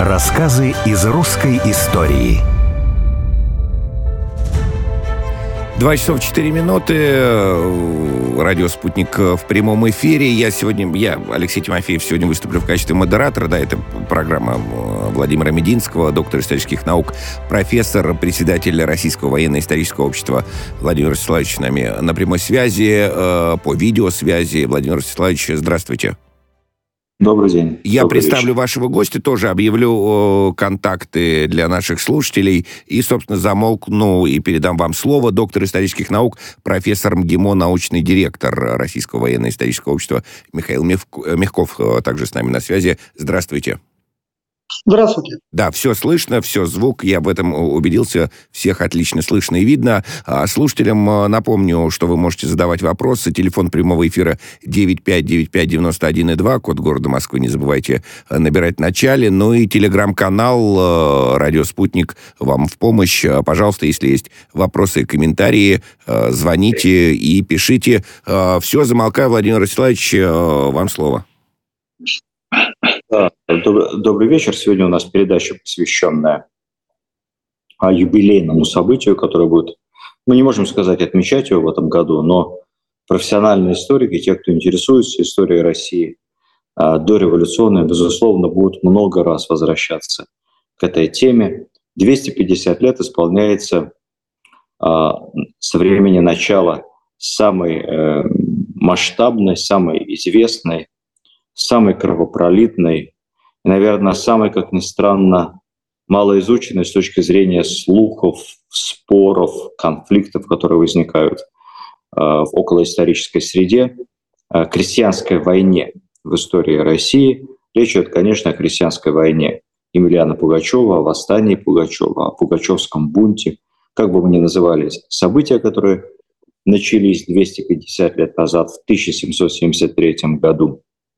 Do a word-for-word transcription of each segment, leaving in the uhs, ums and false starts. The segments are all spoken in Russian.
Рассказы из русской истории. Два часа четыре минуты. Радио «Спутник» в прямом эфире. Я сегодня, я, Алексей Тимофеев, сегодня выступлю в качестве модератора. Да, это программа Владимира Мединского, доктор исторических наук, профессор, председатель Российского военно-исторического общества Владимир Ростиславович с нами на прямой связи, по видеосвязи. Владимир Ростиславович, здравствуйте. Добрый день. Я Добрый представлю вечер. вашего гостя, тоже объявлю э, контакты для наших слушателей и, собственно, замолкну и передам вам слово. Доктор исторических наук, профессор МГИМО, научный директор Российского военно-исторического общества Михаил Мягков также с нами на связи. Здравствуйте. Здравствуйте. Да, все слышно, все звук, я в этом убедился, всех отлично слышно и видно. А слушателям напомню, что вы можете задавать вопросы. Телефон прямого эфира девять пять девять пять девяносто один и два, код города Москвы, не забывайте набирать в начале. Ну и телеграм-канал «Радио Спутник» вам в помощь. Пожалуйста, если есть вопросы и комментарии, звоните и пишите. Все, замолкаю, Владимир Ростиславович, вам слово. Да, добрый, добрый вечер. Сегодня у нас передача, посвященная юбилейному событию, которое будет, мы не можем сказать, отмечать его в этом году, но профессиональные историки, те, кто интересуется историей России дореволюционной, безусловно, будут много раз возвращаться к этой теме. двести пятьдесят лет исполняется со времени начала самой масштабной, самой известной, самой кровопролитной и, наверное, самой, как ни странно, малоизученной с точки зрения слухов, споров, конфликтов, которые возникают э, в околоисторической среде, э, крестьянской войне в истории России. Речь идет, конечно, о крестьянской войне Емельяна Пугачева, о восстании Пугачева, о Пугачевском бунте. Как бы мы ни называли события, которые начались двести пятьдесят лет назад, в тысяча семьсот семьдесят третьем году,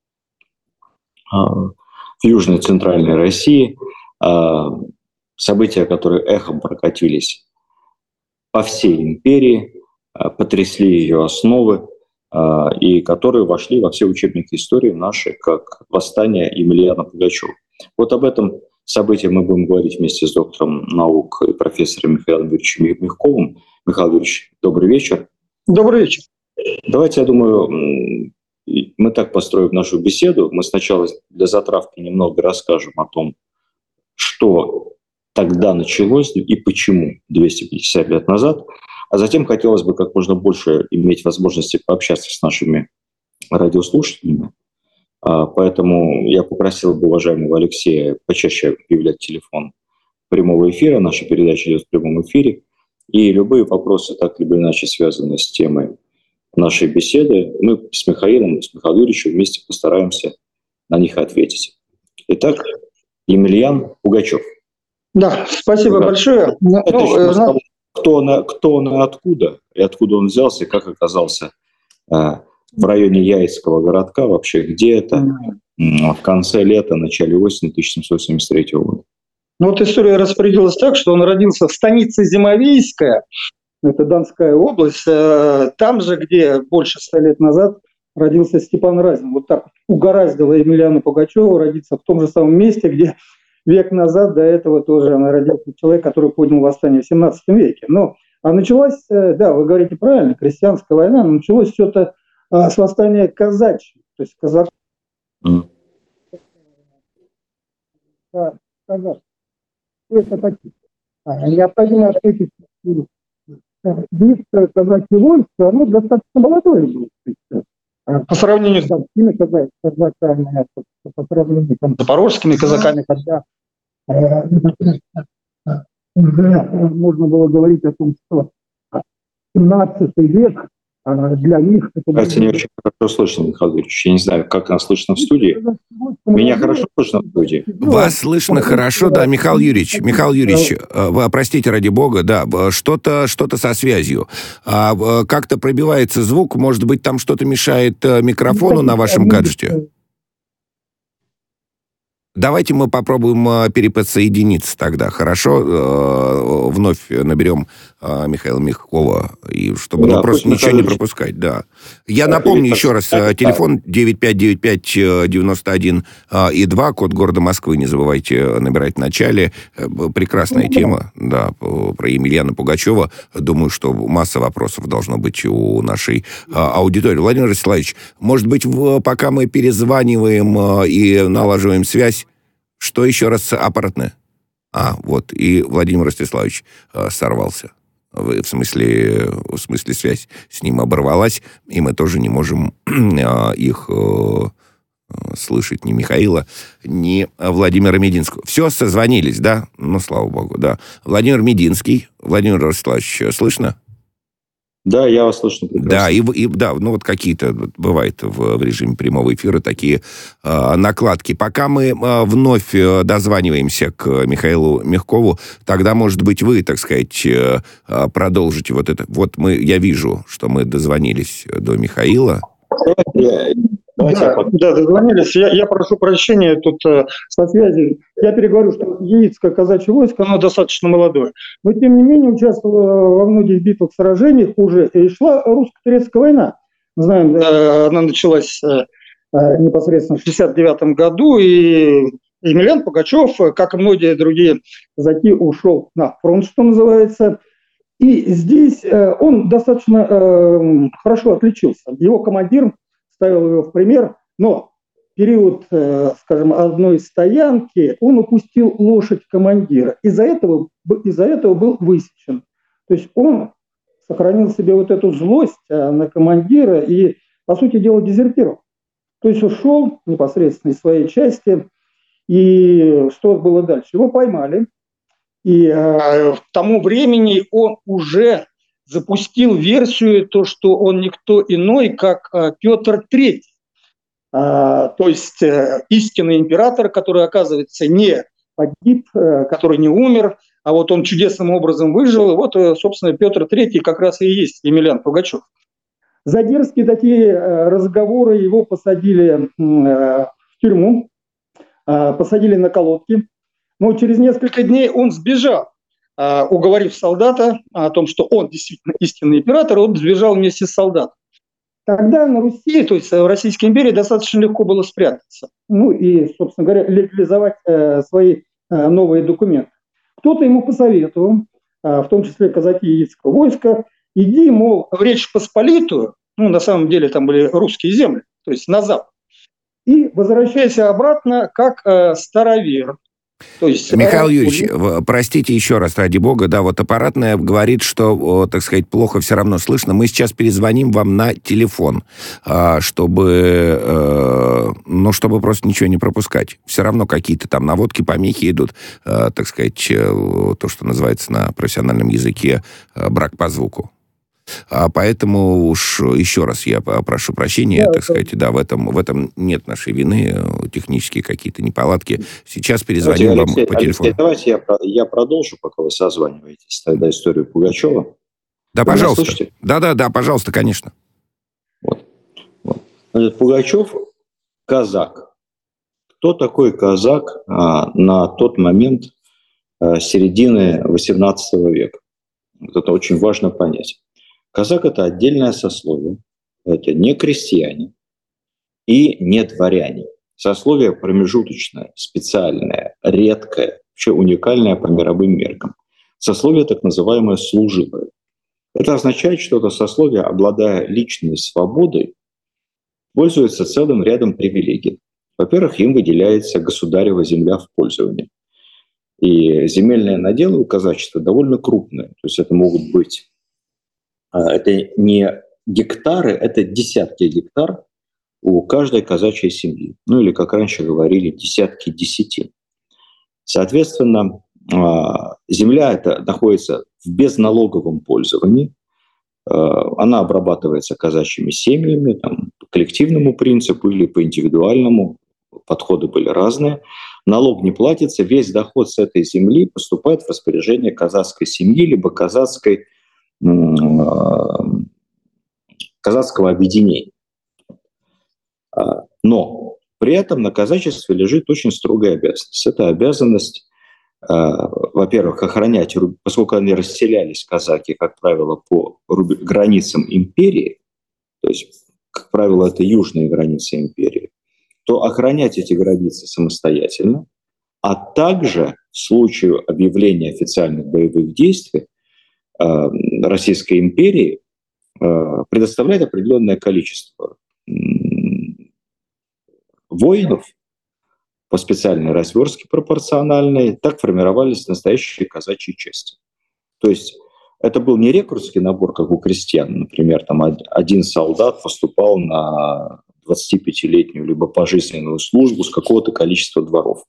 в Южной и Центральной России, события, которые эхом прокатились по всей империи, потрясли ее основы и которые вошли во все учебники истории наши, как восстание Емельяна Пугачева. Вот об этом событии мы будем говорить вместе с доктором наук и профессором Михаилом Юрьевичем Мягковым. Михаил Юрьевич, добрый вечер. Добрый вечер. Давайте, я думаю, мы так построим нашу беседу. Мы сначала для затравки немного расскажем о том, что тогда началось и почему двести пятьдесят лет назад. А затем хотелось бы как можно больше иметь возможности пообщаться с нашими радиослушателями. Поэтому я попросил бы уважаемого Алексея почаще объявлять телефон прямого эфира. Наша передача идет в прямом эфире. И любые вопросы, так либо иначе связанные с темой нашей беседы, мы с Михаилом, с Михаилом Юрьевичем вместе постараемся на них ответить. Итак, Емельян Пугачев. Да, спасибо да. большое. Это ну, еще э, того, кто, он, кто он и откуда, и откуда он взялся, и как оказался э, в районе Яицкого городка, вообще где это, э, в конце лета, начале осени тысяча семьсот семьдесят третьего года. Ну вот история распорядилась так, что он родился в станице Зимовийская, это Донская область, там же, где больше ста лет назад родился Степан Разин. Вот так угораздило Емельяна Пугачева родиться в том же самом месте, где век назад до этого тоже родился человек, который поднял восстание в семнадцатом веке. Но, а началась, да, вы говорите правильно, крестьянская война, но началось все-то с восстания казачьих, то есть казак. Mm. Казак. Это такие. Необходимо ответить. Вид казачьего войска, оно достаточно молодое было. По сравнению с донскими казаками, по сравнению с запорожскими казаками, когда уже можно было говорить о том, что семнадцатый век для них... Кажется, не очень хорошо слышно, Михаил Юрьевич. Я не знаю, как нас слышно в студии. Меня хорошо слышно в студии? Вас слышно хорошо, да, Михаил Юрьевич. Михаил Юрьевич, вы, простите, ради бога, да, что-то, что-то со связью. А, как-то пробивается звук, может быть, там что-то мешает микрофону на вашем гаджете? Давайте мы попробуем э, переподсоединиться тогда, хорошо? Э, вновь наберем э, Михаила Мягкова, и чтобы Да, ну, просто ничего Михаил не пропускать, да. Я Да, напомню переподс- еще раз, э, телефон девять пять девять пять девяносто один и два, код города Москвы, не забывайте набирать в начале. Э, Прекрасная тема, да, по- про Емельяна Пугачева. Думаю, что масса вопросов должно быть у нашей э, аудитории. Владимир Ростиславович, может быть, в- пока мы перезваниваем э, и налаживаем связь, что еще раз аппаратное? А, вот, и Владимир Ростиславович э, сорвался. В, в смысле, в смысле связь с ним оборвалась, и мы тоже не можем э, их э, слышать, ни Михаила, ни Владимира Мединского. Все, созвонились, да? Ну, слава богу, да. Владимир Мединский. Владимир Ростиславович, слышно? Да, я вас слышу прекрасно. Да, и, и да, ну вот какие-то бывает в, в режиме прямого эфира такие э, накладки. Пока мы э, вновь э, дозваниваемся к Михаилу Мягкову, тогда, может быть, вы, так сказать, э, э, продолжите вот это. Вот мы, я вижу, что мы дозвонились до Михаила. Давайте, давайте я Да, под- да, дозвонились. Я, я прошу прощения тут э, со связи. Я переговорю, что яицкое казачье войско, оно достаточно молодое. Но, тем не менее, участвовало во многих битвах, сражениях уже. И шла русско-турецкая война. Мы знаем, э, она началась э, э, непосредственно в шестьдесят девятом году, и Емельян Пугачев, э, как и многие другие казаки, ушел на фронт, что называется. И здесь э, он достаточно э, хорошо отличился. Его командир ставил его в пример, но в период, э, скажем, одной стоянки он упустил лошадь командира. Из-за этого, из-за этого был высечен. То есть он сохранил себе вот эту злость э, на командира и, по сути дела, дезертировал. То есть ушел непосредственно из своей части. И что было дальше? Его поймали. И э, к тому времени он уже запустил версию, то, что он никто иной, как э, Петр Третий. А, то есть э, истинный император, который, оказывается, не погиб, э, который не умер, а вот он чудесным образом выжил. И вот, э, собственно, Петр Третий как раз и есть Емельян Пугачев. За дерзкие такие э, разговоры его посадили э, в тюрьму, э, посадили на колодки. Но через несколько дней он сбежал, уговорив солдата о том, что он действительно истинный император, он сбежал вместе с солдатом. Тогда на Руси, то есть в Российской империи, достаточно легко было спрятаться. Ну и, собственно говоря, легализовать свои новые документы. Кто-то ему посоветовал, в том числе казаки яицкого войска, иди, мол, в Речь Посполитую, ну на самом деле там были русские земли, то есть на запад, и возвращайся обратно как старовер. То есть, Михаил Юрьевич, простите еще раз, ради бога, да, вот аппаратная говорит, что, так сказать, плохо все равно слышно. Мы сейчас перезвоним вам на телефон, чтобы, ну, чтобы просто ничего не пропускать. Все равно какие-то там наводки, помехи идут, так сказать, то, что называется на профессиональном языке брак по звуку. А поэтому уж еще раз я прошу прощения, да, так сказать, да, в этом, в этом нет нашей вины, технические какие-то неполадки. Сейчас перезвоним давайте, вам Алексей, по телефону. Алексей, давайте я, я продолжу, пока вы созваниваетесь, тогда историю Пугачева. Да, вы пожалуйста. Да-да-да, пожалуйста, конечно. Вот. Вот. Значит, Пугачев – казак. Кто такой казак а, на тот момент а, середины восемнадцатого века? Вот это очень важно понять. Казак – это отдельное сословие, это не крестьяне и не дворяне. Сословие промежуточное, специальное, редкое, вообще уникальное по мировым меркам. Сословие так называемое служилое. Это означает, что это сословие, обладая личной свободой, пользуется целым рядом привилегий. Во-первых, им выделяется государева земля в пользование. И земельные наделы у казачества довольно крупные. То есть это могут быть... Это не гектары, это десятки гектар у каждой казачьей семьи. Ну или, как раньше говорили, десятки десятин. Соответственно, земля эта находится в безналоговом пользовании. Она обрабатывается казачьими семьями там, по коллективному принципу или по индивидуальному. Подходы были разные. Налог не платится, весь доход с этой земли поступает в распоряжение казацкой семьи либо казацкой казацкого объединения. Но При этом на казачестве лежит очень строгая обязанность. Это обязанность, э, во-первых, охранять, поскольку они расселялись, казаки, как правило, по руб... границам империи, то есть, как правило, это южные границы империи, то охранять эти границы самостоятельно, а также в случае объявления официальных боевых действий э, Российской империи э, предоставлять определенное количество э, воинов по специальной разверстке пропорциональной. Так формировались настоящие казачьи части. То есть это был не рекрутский набор, как у крестьян. Например, там один солдат поступал на двадцатипятилетнюю либо пожизненную службу с какого-то количества дворов.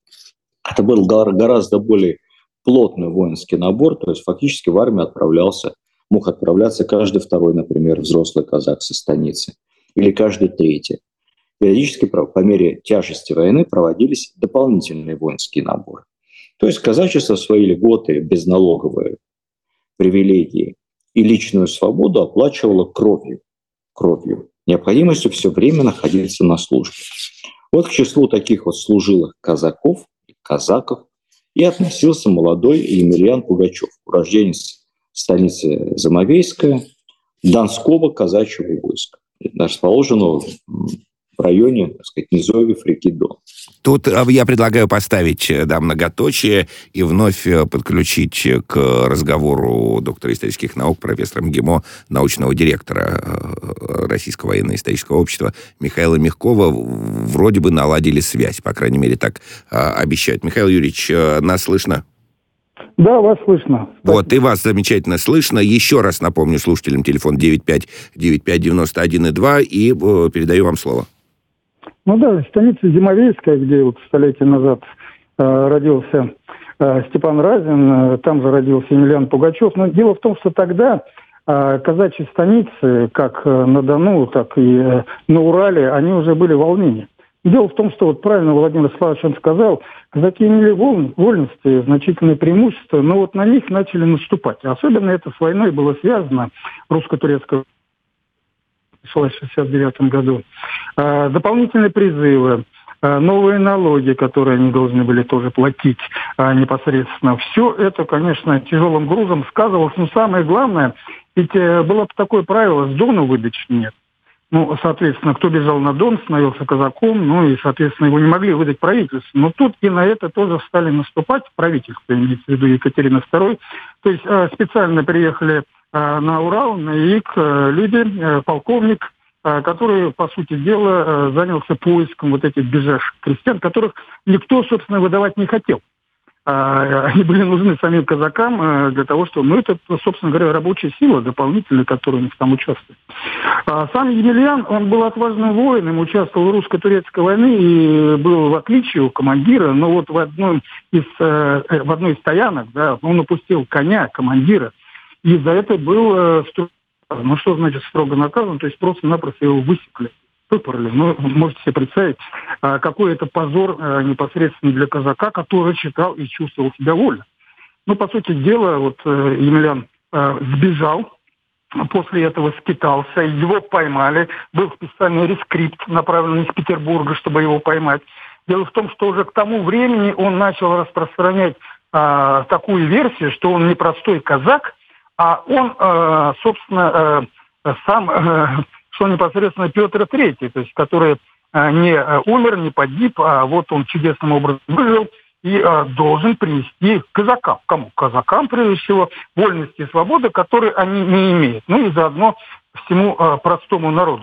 Это был гораздо более плотный воинский набор, то есть фактически в армию отправлялся, мог отправляться каждый второй, например, взрослый казак со станицы, или каждый третий. Периодически по мере тяжести войны проводились дополнительные воинские наборы. То есть казачество свои льготы, безналоговые привилегии и личную свободу оплачивало кровью, кровью, необходимостью все время находиться на службе. Вот к числу таких вот служилых казаков, казаков и относился молодой Емельян Пугачев, урожденец станицы Замовейская, Донского казачьего войска, расположенного в районе, так сказать, низовьев реки Дон. Тут я предлагаю поставить, да, многоточие и вновь подключить к разговору доктора исторических наук, профессора МГИМО, научного директора Российского военно-исторического общества Михаила Мягкова. Вроде бы наладили связь, по крайней мере, так обещают. Михаил Юрьевич, нас слышно? Да, вас слышно. Вот, и вас замечательно слышно. Еще раз напомню слушателям, телефон девять пять девять пять девяносто один и два, и передаю вам слово. Ну да, станица Зимовейская, где вот столетия назад э, родился э, Степан Разин, э, там же родился Емельян Пугачев. Но дело в том, что тогда э, казачьи станицы, как э, на Дону, так и э, на Урале, они уже были в волнении. Дело в том, что вот правильно Владимир Славович он сказал, казаки имели воль, вольности, значительные преимущества, но вот на них начали наступать. Особенно это с войной было связано, русско-турецкая началась в шестьдесят девятом году. А, дополнительные призывы, а, новые налоги, которые они должны были тоже платить а, непосредственно. Все это, конечно, тяжелым грузом сказывалось. Но самое главное, ведь а, было такое правило, с Дону выдачи нет. Ну, соответственно, кто бежал на Дон, становился казаком, ну и, соответственно, его не могли выдать правительству. Но тут и на это тоже стали наступать, правительство, имеется в виду Екатерина вторая. То есть а, специально приехали на Урал, на ИИК, люди, полковник, который, по сути дела, занялся поиском вот этих бежавших крестьян, которых никто, собственно, выдавать не хотел. Они были нужны самим казакам для того, что, ну, это, собственно говоря, рабочая сила дополнительная, которая у них там участвует. Сам Емельян, он был отважным воином, участвовал в русско-турецкой войне и был в отличие у командира, но вот в, одном из, в одной из стоянок, да, он упустил коня, командира, и за это был э, строго наказан. Ну, что значит строго наказан? То есть просто-напросто его высекли, выпороли. Ну, можете себе представить, э, какой это позор э, непосредственно для казака, который читал и чувствовал себя вольно. Ну, по сути дела, вот э, Емельян э, сбежал, после этого скитался, его поймали. Был специальный рескрипт, направленный из Петербурга, чтобы его поймать. Дело в том, что уже к тому времени он начал распространять э, такую версию, что он не простой казак, а он, э, собственно, э, сам, э, что непосредственно Петр третий, то есть который э, не умер, не погиб, а вот он чудесным образом выжил и э, должен принести казакам. Кому? Казакам, прежде всего, вольности и свободы, которые они не имеют. Ну и заодно всему э, простому народу.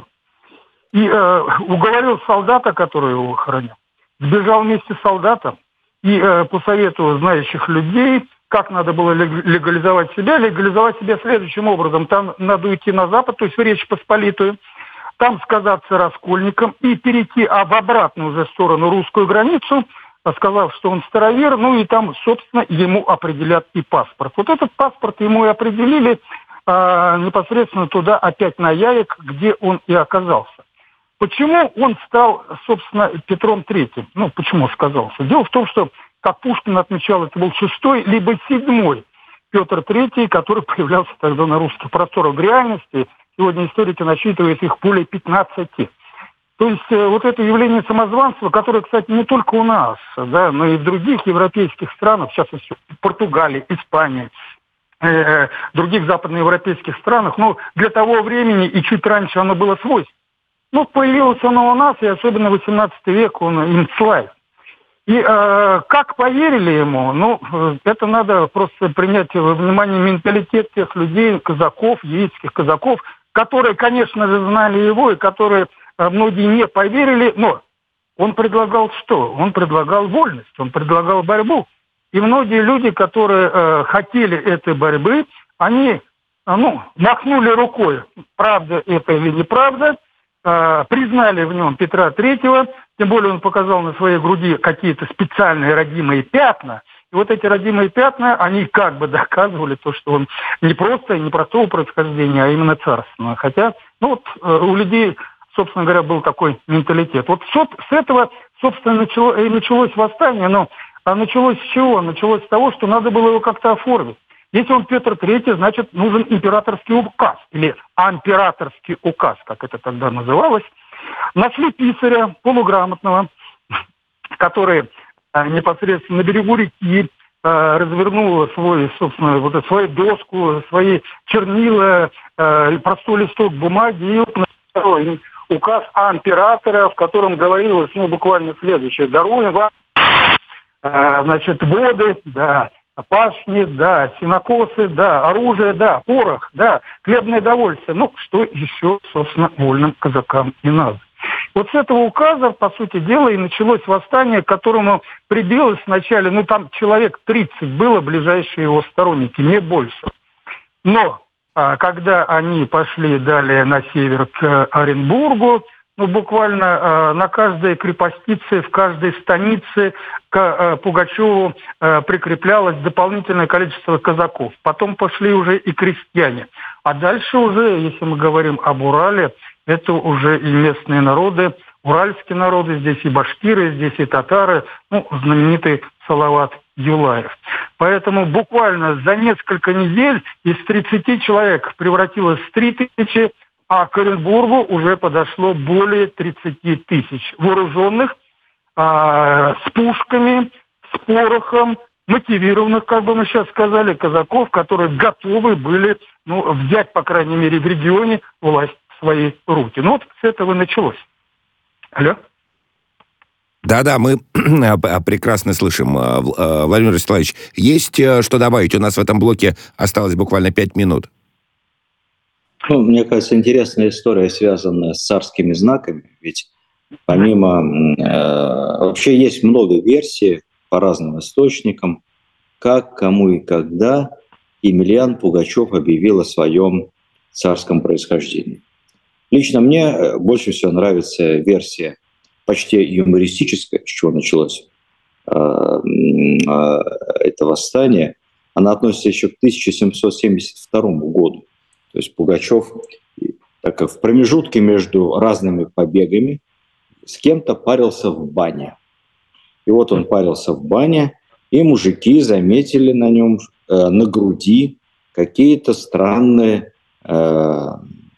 И э, уговорил солдата, который его охранял, сбежал вместе с солдатом и э, по совету знающих людей, как надо было легализовать себя? Легализовать себя следующим образом. Там надо уйти на Запад, то есть в Речь Посполитую, там сказаться раскольникам и перейти а в обратную уже сторону русскую границу, сказав, что он старовер, ну и там, собственно, ему определят и паспорт. Вот этот паспорт ему и определили а, непосредственно туда, опять на Яек, где он и оказался. Почему он стал, собственно, Петром третьим? Ну, почему сказался? Дело в том, что как Пушкин отмечал, это был шестой, либо седьмой Петр третий, который появлялся тогда на русских просторах. В реальности сегодня историки насчитывают их более пятнадцати. То есть э, вот это явление самозванства, которое, кстати, не только у нас, да, но и в других европейских странах, сейчас в Португалии, Испании, э, других западноевропейских странах, ну, для того времени и чуть раньше оно было свойственно. Ну, появилось оно у нас, и особенно восемнадцатый век он им славит. И э, как поверили ему, ну, это надо просто принять во внимание менталитет тех людей, казаков, яицких казаков, которые, конечно же, знали его, и которые э, многие не поверили, но он предлагал что? Он предлагал вольность, он предлагал борьбу. И многие люди, которые э, хотели этой борьбы, они, э, ну, махнули рукой, правда это или неправда, э, признали в нем Петра Третьего, тем более он показал на своей груди какие-то специальные родимые пятна. И вот эти родимые пятна, они как бы доказывали то, что он не просто, не простого происхождения, а именно царственного. Хотя, ну вот э, у людей, собственно говоря, был такой менталитет. Вот с этого, собственно, начало, и началось восстание, но а началось с чего? Началось с того, что надо было его как-то оформить. Если он Петр Третий, значит, нужен императорский указ, или амператорский указ, как это тогда называлось. Нашли писаря полуграмотного, который э, непосредственно на берегу реки э, развернул свой, собственно, вот эту, свою доску, свои чернила, э, простой листок бумаги и написал указ императора, в котором говорилось, ну, буквально следующее: даруем вам, э, значит, воды, да, пашни, да, сенокосы, да, оружие, да, порох, да, хлебное довольствие. Ну, что еще, собственно, вольным казакам и надо. Вот с этого указа, по сути дела, и началось восстание, к которому прибилось вначале, ну, там человек тридцать было, ближайшие его сторонники, не больше. Но а, когда они пошли далее на север к Оренбургу, ну, буквально э, на каждой крепостице, в каждой станице к э, Пугачеву э, прикреплялось дополнительное количество казаков. Потом пошли уже и крестьяне. А дальше уже, если мы говорим об Урале, это уже и местные народы, уральские народы, здесь и башкиры, здесь и татары, ну, знаменитый Салават Юлаев. Поэтому буквально за несколько недель из тридцати человек превратилось в три тысячи, а к Оренбургу уже подошло более тридцати тысяч вооруженных, а, с пушками, с порохом, мотивированных, как бы мы сейчас сказали, казаков, которые готовы были, ну, взять, по крайней мере, в регионе власть в свои руки. Ну, вот с этого началось. Алло? Да-да, мы прекрасно слышим. Владимир Вячеславович, есть что добавить? У нас в этом блоке осталось буквально пять минут. Ну, мне кажется, интересная история, связанная с царскими знаками. Ведь помимо... Э, вообще есть много версий по разным источникам, как, кому и когда Емельян Пугачев объявил о своем царском происхождении. Лично мне больше всего нравится версия почти юмористическая, с чего началось э, э, это восстание. Она относится еще к тысяча семьсот семьдесят второму году. То есть Пугачев так, в промежутке между разными побегами с кем-то парился в бане. И вот он парился в бане, и мужики заметили на нем, э, на груди какие-то странные э,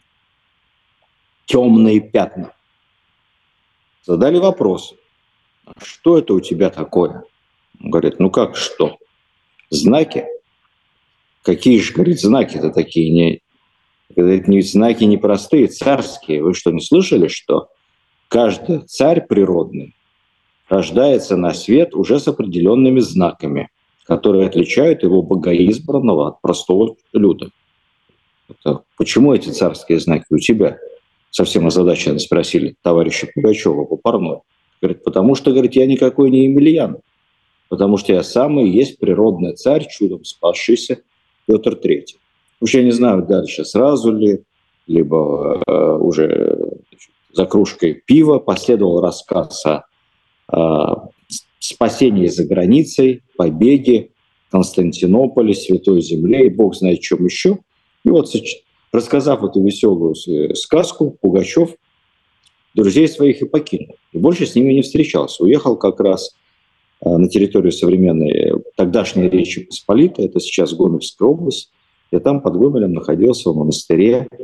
темные пятна. Задали вопрос: что это у тебя такое? Он говорит: ну как что? Знаки? Какие же, говорит, знаки-то такие? Не... Это знаки непростые, царские. Вы что, не слышали, что каждый царь природный рождается на свет уже с определенными знаками, которые отличают его богоизбранного от простого люда? Это, почему эти царские знаки у тебя? Совсем озадаченно спросили товарища Пугачева по парной. Говорит: потому что, говорит, я никакой не Емельян, потому что я самый есть природный царь, чудом спасшийся Петр Третий. Уж я не знаю дальше, сразу ли, либо э, уже значит, за кружкой пива последовал рассказ о э, спасении за границей, побеге, Константинополе, Святой Земле и бог знает чем еще. И вот, рассказав эту веселую сказку, Пугачев друзей своих и покинул. И больше с ними не встречался. Уехал как раз э, на территорию современной тогдашней Речи Посполитой, это сейчас Гомельская область. И там под Гомелем находился в монастыре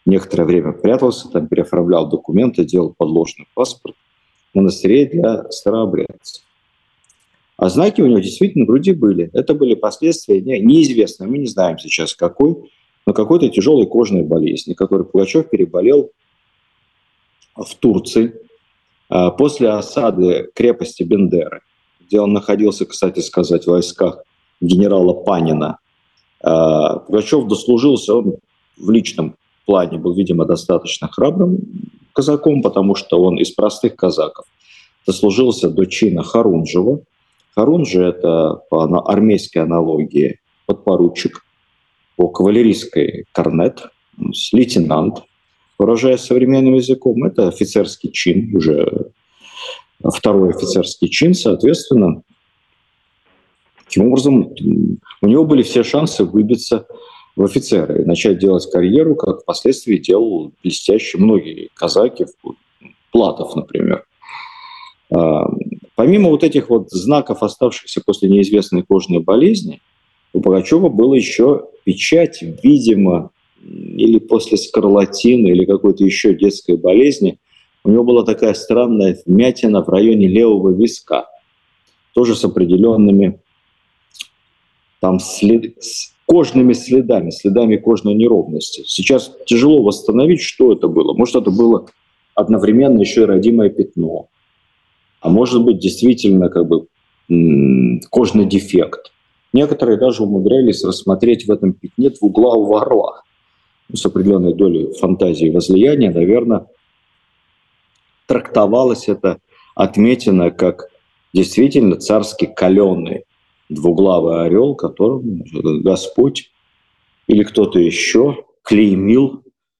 некоторое время прятался, там переоформлял документы, делал подложный паспорт в монастыре для старообрядцев. А знаки у него действительно на груди были. Это были последствия не, неизвестные, мы не знаем сейчас какой, но какой-то тяжелой кожной болезни, которую Пугачев переболел в Турции после осады крепости Бендеры, где он находился, кстати сказать, в войсках генерала Панина. Пугачев дослужился, он в личном плане был, видимо, достаточно храбрым казаком, потому что он из простых казаков дослужился до чина Харунжева. Харунжи – это по армейской аналогии подпоручик, по кавалерийской корнет, лейтенант, выражаясь современным языком, это офицерский чин, уже второй офицерский чин, соответственно. Таким образом, у него были все шансы выбиться в офицеры и начать делать карьеру, как впоследствии делал блестяще многие казаки, Платов, например. Помимо вот этих вот знаков, оставшихся после неизвестной кожной болезни, у Пугачева была еще печать, видимо, или после скарлатины, или какой-то еще детской болезни. У него была такая странная вмятина в районе левого виска, тоже с определенными там след... с кожными следами, следами кожной неровности. Сейчас тяжело восстановить, что это было. Может, это было одновременно еще и родимое пятно, а может быть, действительно, как бы м- кожный дефект. Некоторые даже умудрялись рассмотреть в этом пятне двуглавого орла. С определенной долей фантазии и возлияния, наверное, трактовалось это отметина как действительно царский каленый двуглавый орел, которым Господь или кто-то еще клеймил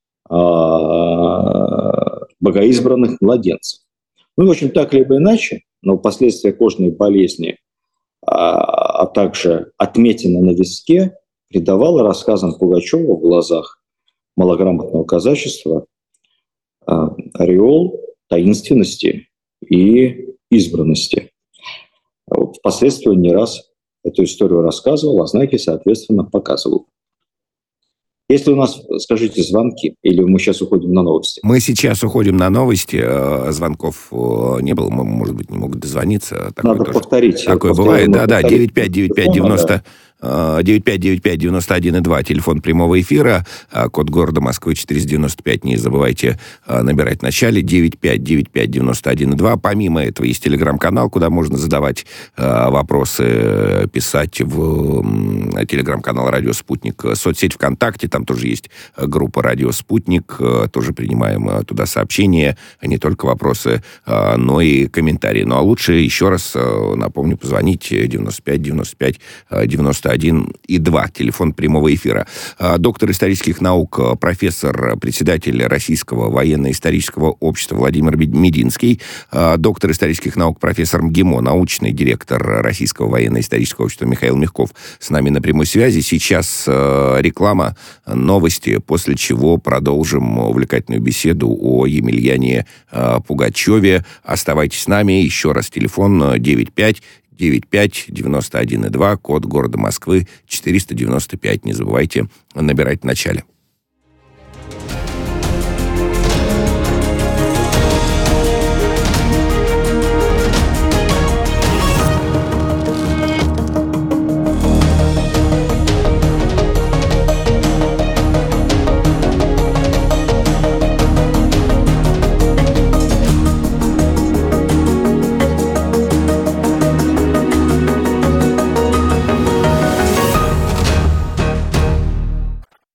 а, богоизбранных младенцев. Ну, в общем, так либо иначе, но последствия кожной болезни, а, а также отметина на виске придавало рассказам Пугачева в глазах малограмотного казачества а, ореол таинственности и избранности. Вот впоследствии он не раз эту историю рассказывал, а знаки, соответственно, показывал. Есть ли у нас, скажите, звонки, или мы сейчас уходим на новости? Мы сейчас уходим на новости. Звонков не было, может быть, не могут дозвониться. Такое Надо тоже, повторить. Такое бывает. Да-да, девять пять девять пять девяносто девять пять девять пять девяносто один и два, телефон прямого эфира, код города Москвы четыреста девяносто пять, не забывайте набирать в начале, девять пять девять пять девяносто один и два. Помимо этого есть телеграм-канал, куда можно задавать вопросы, писать в телеграм-канал «Радио Спутник», соцсеть ВКонтакте, там тоже есть группа «Радио Спутник», тоже принимаем туда сообщения, не только вопросы, но и комментарии. Ну а лучше, еще раз напомню, позвонить девяносто пять девяносто пять девяносто один и два, телефон прямого эфира. Доктор исторических наук, профессор, председатель Российского военно-исторического общества Владимир Мединский, доктор исторических наук, профессор МГИМО, научный директор Российского военно-исторического общества Михаил Мягков с нами на прямой связи. Сейчас реклама, новости, после чего продолжим увлекательную беседу о Емельяне Пугачеве. Оставайтесь с нами. Еще раз телефон девять пять девять пять девяносто один и два, код города Москвы четыреста девяносто пять. Не забывайте набирать в начале.